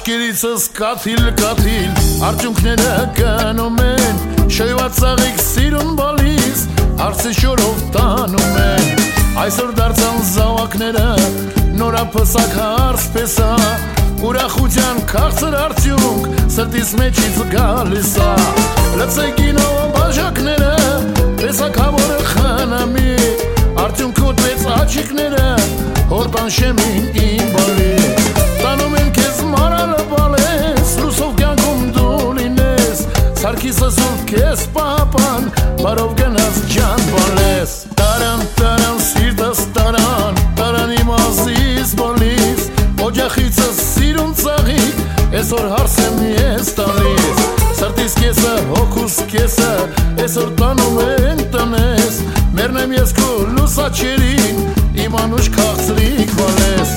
Աչքերիցս կաթիլ Արջունքները կնում են Շոյված ծաղիկ սիրուն բալիս Հարցի շորով տանում են Այսօր դարձան զավակները Նորապսակ հարց պեսա Ուրախության քաղցր արդյունք Սրտիս մեջից գալիս ա Լծեգինով բաժակները Պեսակավորը խնամի Արդյունք ուտվեց աչիկները Հորտան շեմին իմ բալի Տանում են կեզ մարալը բալես Լուսով կյանքում դու լինես Սարքիսս ու կեզ պապան Բարով գնաս ջան բալես Տարան, տարան, սիրտս տարան Տարան իմ ազիզ բալիս Օջախիցս սիրուն ծաղիկ Այսօր հարսեմ ես տալիս Սրտիս կեսը, հոգուս կեսը Այսօր տանում են տնես Մերնեմ ես քո լուսաչերին Իմ անուշ քաղցրիկ բալես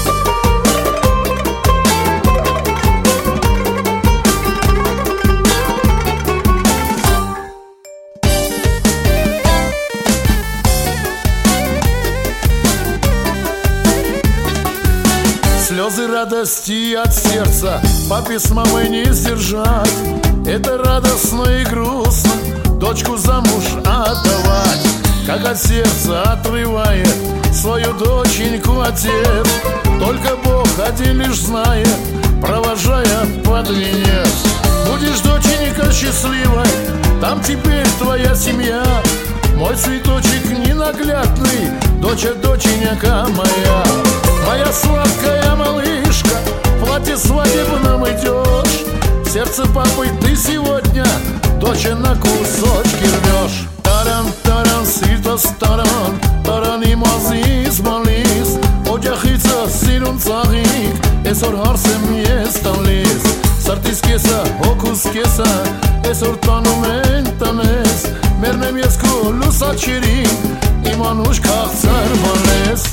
Слезы радости от сердца Папе с мамой не сдержать Это радостно и грустно Дочку замуж отдавать Как от сердца отрывает Свою доченьку отец Только Бог один лишь знает Провожая под венец Будешь, доченька, счастливой Там теперь твоя семья Мой цветочек ненаглядный Доча, доченька моя Моя сладкая малышка В платье свадебном идешь Сердце папы ты сегодня Доча на кусочки рвешь Տարան, տարան, սիրտս տարան Տարան իմ ազիզ բալիս Օջախիցը սիրուն ծաղիկ Այսօր հարսեմ ես տալիս Սրտիս կեսը, հոգուս կեսը Այսօր տանում են տնես Մերնեմ ես քո լուսաչերին Իմ անուշ քաղցր բալես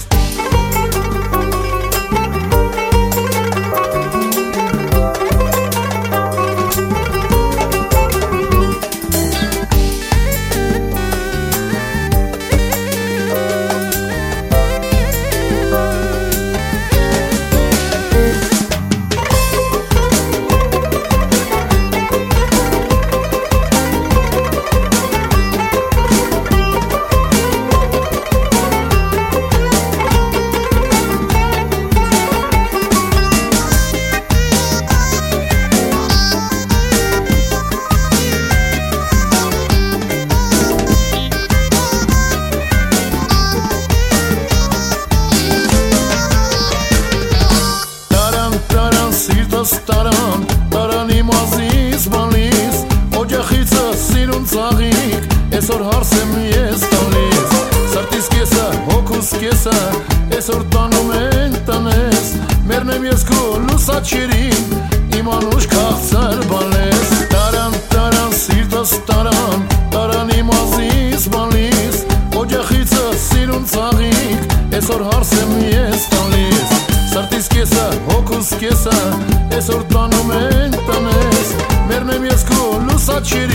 Տարան, տարան իմ ազիզ բալիս Օջախիցը սիրուն ծաղիկ Այսօր հարսեմ ես տալիս Սրտիս կեսը, հոգուս կեսը Այսօր տանում են տնես Մերնեմ ես քո լուսաչերին Իմ անուշ քաղցր բալես Տարան, տարան, սիրտս տարան Տարան իմ ազիզ բալիս Օջախիցը սիրուն ծաղիկ Այսօր հարսեմ ես տալիս Սրտիս կեսը, հոգուս կեսը Այսօր տանում են տնես Մերնեմ ես քո լուսաչերին